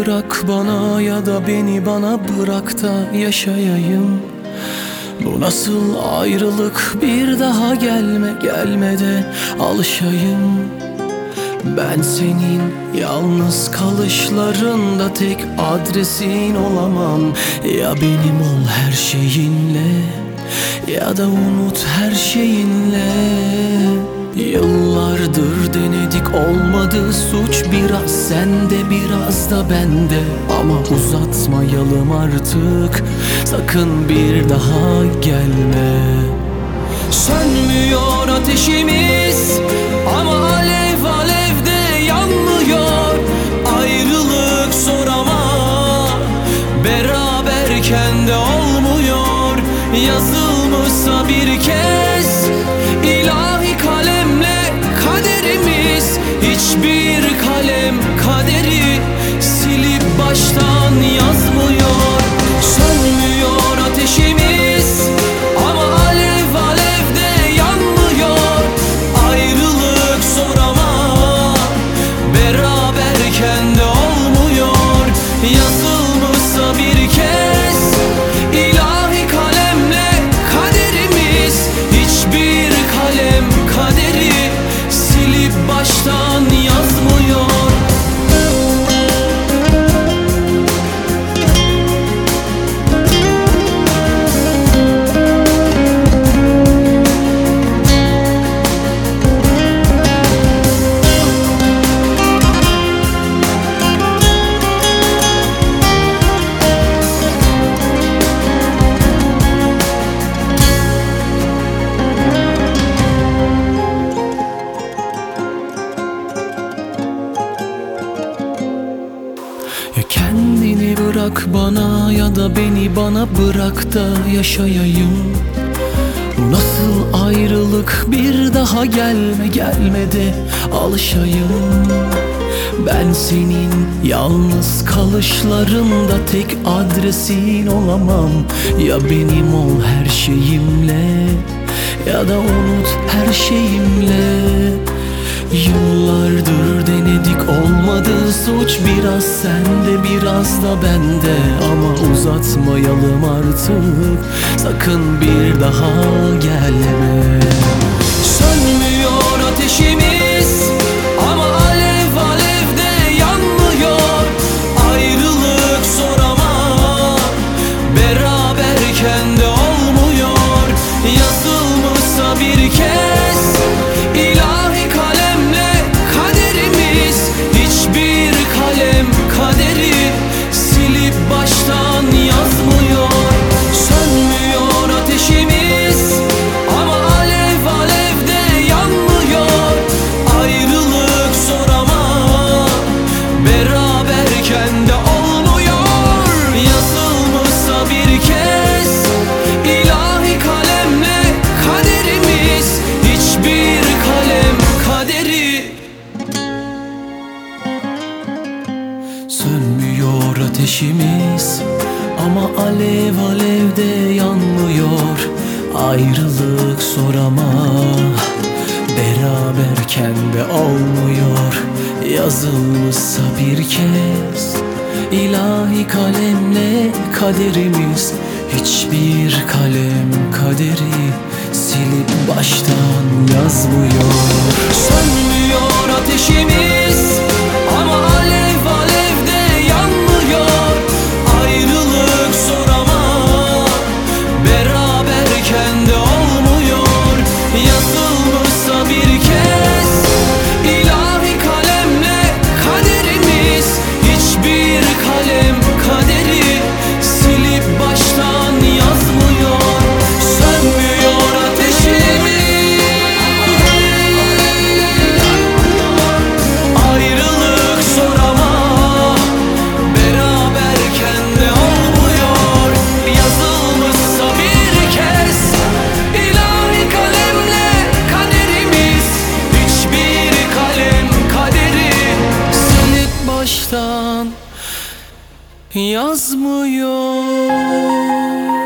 bırak bana ya da beni bana bırak da yaşayayım. Bu nasıl ayrılık, bir daha gelme de alışayım. Ben senin yalnız kalışlarında tek adresin olamam. Ya benim ol her şeyinle ya da unut her şeyinle. Yıllardır denedik, olmadı, suç biraz sende biraz da bende. Ama uzatmayalım artık, sakın bir daha gelme. Sönmüyor ateşimiz ama alev alevde yanmıyor. Ayrılık zor ama beraberken de olmuyor. Yazılmışsa bir kez ilahi kalemle kaderimiz, hiçbir kalem kaderi silip baştan yazmıyor. Sönmüyor ateşimiz ama alev alevde yanmıyor. Ayrılık zor ama beraberken de olmuyor. Yazılmışsa bir kez ilahi kalemle kaderimiz, hiçbir kalem kaderi silip baştan yazmıyor. Ya kendini bırak bana ya da beni bana bırak da yaşayayım. Bu nasıl ayrılık, bir daha gelme de alışayım. Ben senin yalnız kalışlarında tek adresin olamam. Ya benim ol her şeyimle ya da unut her şeyimle. Yıllardır denedik, olmadı, suç biraz sende biraz da bende. Ama uzatmayalım artık, sakın bir daha gelme. Sönmüyor ateşimiz ama alev alevde yanmıyor. Ayrılık zor ama beraberken de olmuyor. Yazılmışsa bir kez ilahi kalemle kaderimiz, hiçbir kalem kaderi silip baştan yazmıyor. Sönmüyor ateşimiz ama alev alevde yanmıyor. Ayrılık zor ama beraberken de olmuyor. Yazılmışsa bir kez ilahi kalemle kaderimiz, hiçbir kalem kaderi. Sönmüyor ateşimiz ama alev alevde yanmıyor. Ayrılık zor ama beraberken de olmuyor. Yazılmışsa bir kez ilahi kalemle kaderimiz, hiçbir kalem kaderi silip baştan yazmıyor. Sönmüyor ateşimiz ama alev alevde yanmıyor. Ayrılık zor ama beraberken de olmuyor. Yazılmışsa bir kez ilahi kalemle kaderimiz, hiçbir kalem kaderi silip baştan yazmıyor. Sönmüyor ateşimiz, ayrılık zor ama beraberken de olmuyor. Yazılmışsa bir kez ilahi kalemle kaderimiz, hiçbir kalem kaderi silip baştan yazmıyor.